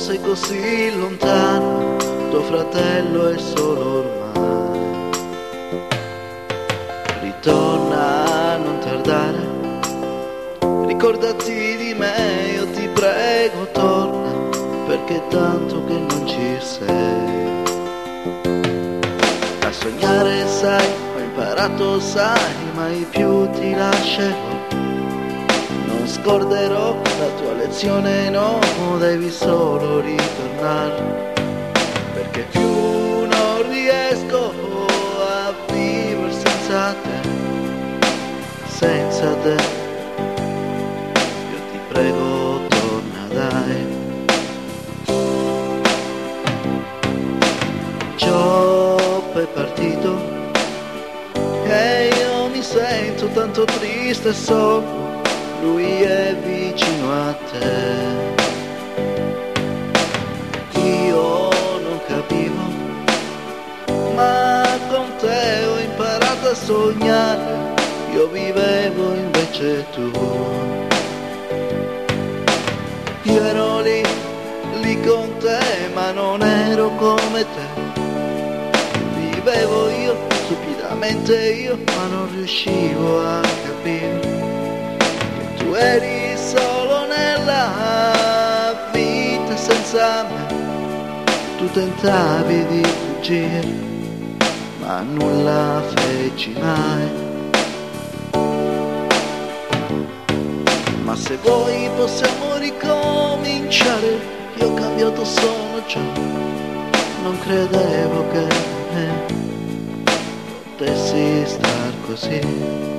sei così lontano, tuo fratello è solo ormai. Ritorna, non tardare, ricordati di me, io ti prego, torna, perché tanto che non ci sei. A sognare sai, ho imparato sai, mai più ti lascerò. Non scorderò la tua lezione, no, devi solo ritornare, perché più non riesco a vivere senza te, senza te. Io ti prego, torna dai. Giobbe è partito e io mi sento tanto triste e solo. Lui è vicino a te. Io non capivo, ma con te ho imparato a sognare. Io vivevo invece tu. Io ero lì, lì con te, ma non ero come te. Vivevo io, stupidamente io, ma non riuscivo a capire. Tu eri solo nella vita senza me, tu tentavi di fuggire, ma nulla feci mai. Ma se vuoi possiamo ricominciare, io ho cambiato sono già, non credevo che potessi star così.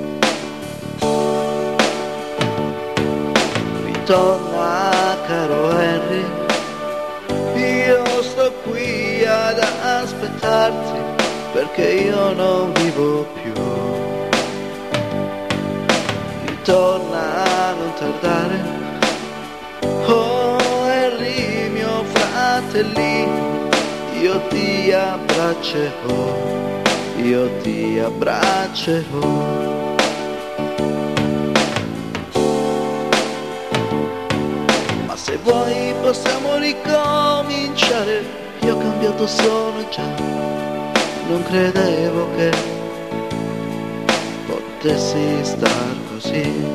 Torna caro Henry, io sto qui ad aspettarti, perché io non vivo più. Ritorna, non tardare, oh Henry mio fratellino, io ti abbraccerò, io ti abbraccerò. Se vuoi possiamo ricominciare, io ho cambiato sono già, non credevo che potessi star così.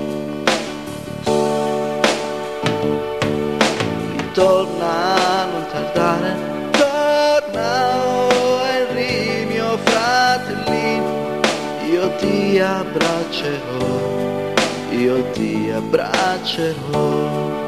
Ritorna, non tardare, torna, oh Henry mio fratellino, io ti abbraccerò, io ti abbraccerò.